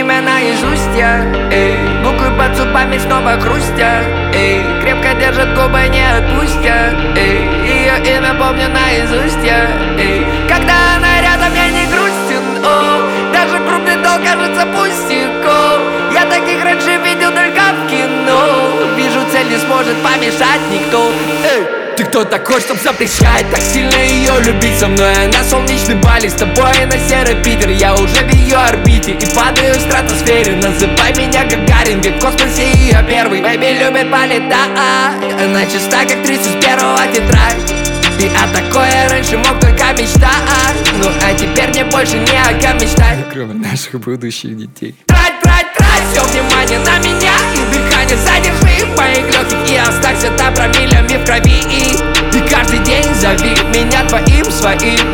имя наизусть я, буквы под зубами снова хрустят, крепко держат губы, не отпустят, ее имя помню наизусть я, когда она рядом, я не грустен, даже крупный долг кажется пустяком. Я таких раньше видел только в кино. Вижу, цель не сможет помешать никто. Ты кто такой, чтоб запрещать так сильно ее любить? Со мной на солнечный Бали, с тобой на серый Питер. Я уже в ее орбите и падаю в стратосфере. Называй меня Гагарин, ведь в космосе ее первый. Бэйби любит полетать, она чиста, как 31-го тетрадь. И о такое раньше мог только мечтать, ну а теперь мне больше не о ком мечтать, кроме наших будущих детей. Трать, все внимание на меня и дыхание задержи в моих легких. И оставься там промилями в крови. И каждый день зови меня твоим своим.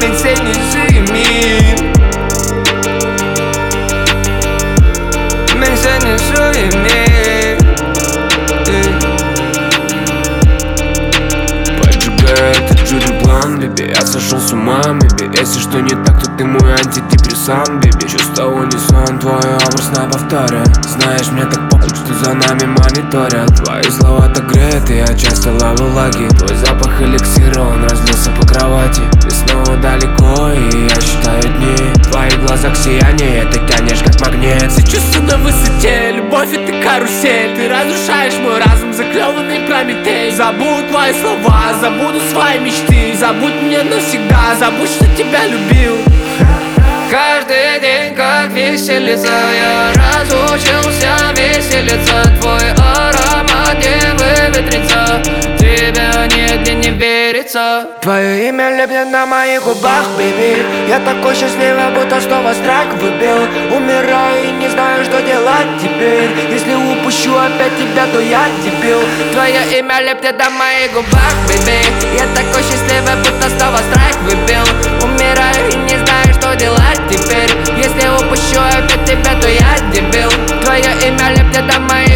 Это Джуди план, беби, я сошел с ума, беби. Если что не так, то ты мой антидепрессант, беби. Чувство унисон, твой образ на повторе. Знаешь, мне так похуй, что за нами мониторят. Твои слова так греют, и я часто ловлю лаги. Твой запах эликсира, он разлился по кровати. Ты снова далеко, и я считаю дни. В твоих глазах сияние, ты тянешь как магнит. Все чувства на высоте, любовь это карусель. Ты разрушаешь мой разум, заклеванный Прометей. Забудь твои слова, забуду свои мечты. Забудь меня навсегда, забудь, что тебя любил. Каждый день как веселится, я разучился веселиться. Твой аромат не выветрится, тебя нигде не верится. Твое имя лепнет на моих губах, бэйби. Я такой счастливый, будто снова страйк выбил. Умираю и не знаю, что делать теперь. Если упущу опять тебя, то я дебил. Твое имя лепнет на моих губах, бэйби. Я такой счастливый, будто снова страйк выбил. Умираю и не знаю, что делать теперь. Если упущу опять тебя, то я дебил. Твое имя лепнет на моих